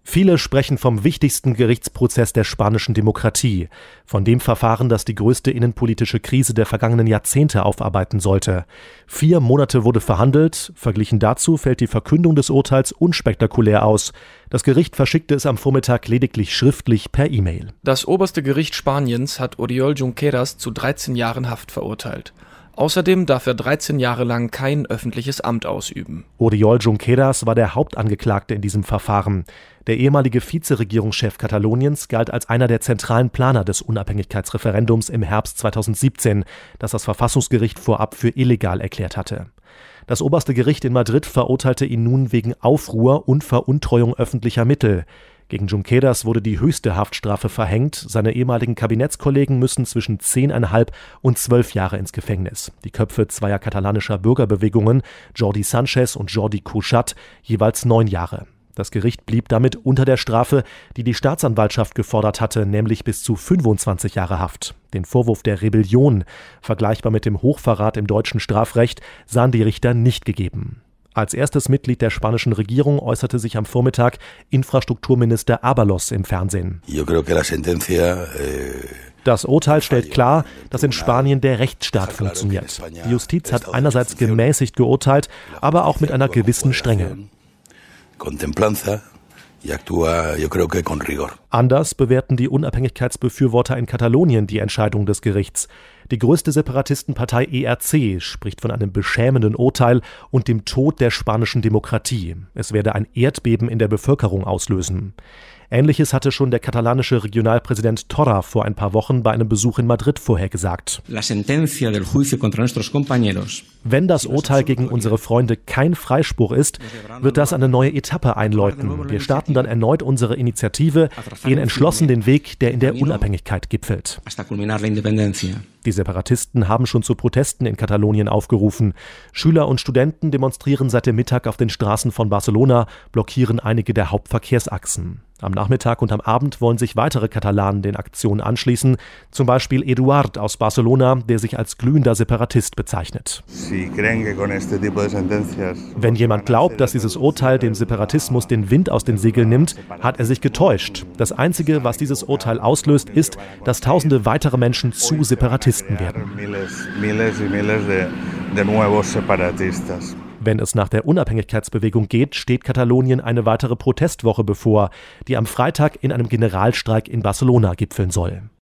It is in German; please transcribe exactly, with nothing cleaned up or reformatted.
Viele sprechen vom wichtigsten Gerichtsprozess der spanischen Demokratie, von dem Verfahren, das die größte innenpolitische Krise der vergangenen Jahrzehnte aufarbeiten sollte. Vier Monate wurde verhandelt, verglichen dazu fällt die Verkündung des Urteils unspektakulär aus. Das Gericht verschickte es am Vormittag lediglich schriftlich per E-Mail. Das oberste Gericht Spaniens hat Oriol Junqueras zu dreizehn Jahren Haft verurteilt. Außerdem darf er dreizehn Jahre lang kein öffentliches Amt ausüben. Oriol Junqueras war der Hauptangeklagte in diesem Verfahren. Der ehemalige Vizeregierungschef Kataloniens galt als einer der zentralen Planer des Unabhängigkeitsreferendums im Herbst zweitausendsiebzehn, das das Verfassungsgericht vorab für illegal erklärt hatte. Das oberste Gericht in Madrid verurteilte ihn nun wegen Aufruhr und Veruntreuung öffentlicher Mittel. Gegen Junqueras wurde die höchste Haftstrafe verhängt. Seine ehemaligen Kabinettskollegen müssen zwischen zehn Komma fünf und zwölf Jahre ins Gefängnis. Die Köpfe zweier katalanischer Bürgerbewegungen, Jordi Sánchez und Jordi Cuixart, jeweils neun Jahre. Das Gericht blieb damit unter der Strafe, die die Staatsanwaltschaft gefordert hatte, nämlich bis zu fünfundzwanzig Jahre Haft. Den Vorwurf der Rebellion, vergleichbar mit dem Hochverrat im deutschen Strafrecht, sahen die Richter nicht gegeben. Als erstes Mitglied der spanischen Regierung äußerte sich am Vormittag Infrastrukturminister Ábalos im Fernsehen. Das Urteil stellt klar, dass in Spanien der Rechtsstaat funktioniert. Die Justiz hat einerseits gemäßigt geurteilt, aber auch mit einer gewissen Strenge. Anders bewerten die Unabhängigkeitsbefürworter in Katalonien die Entscheidung des Gerichts. Die größte Separatistenpartei E R C spricht von einem beschämenden Urteil und dem Tod der spanischen Demokratie. Es werde ein Erdbeben in der Bevölkerung auslösen. Ähnliches hatte schon der katalanische Regionalpräsident Torra vor ein paar Wochen bei einem Besuch in Madrid vorhergesagt. Wenn das Urteil gegen unsere Freunde kein Freispruch ist, wird das eine neue Etappe einläuten. Wir starten dann erneut unsere Initiative, gehen entschlossen den Weg, der in der Unabhängigkeit gipfelt. Die Separatisten haben schon zu Protesten in Katalonien aufgerufen. Schüler und Studenten demonstrieren seit dem Mittag auf den Straßen von Barcelona, blockieren einige der Hauptverkehrsachsen. Am Nachmittag und am Abend wollen sich weitere Katalanen den Aktionen anschließen, zum Beispiel Eduard aus Barcelona, der sich als glühender Separatist bezeichnet. Wenn jemand glaubt, dass dieses Urteil dem Separatismus den Wind aus den Segeln nimmt, hat er sich getäuscht. Das Einzige, was dieses Urteil auslöst, ist, dass tausende weitere Menschen zu Separatisten werden. Wenn es nach der Unabhängigkeitsbewegung geht, steht Katalonien eine weitere Protestwoche bevor, die am Freitag in einem Generalstreik in Barcelona gipfeln soll.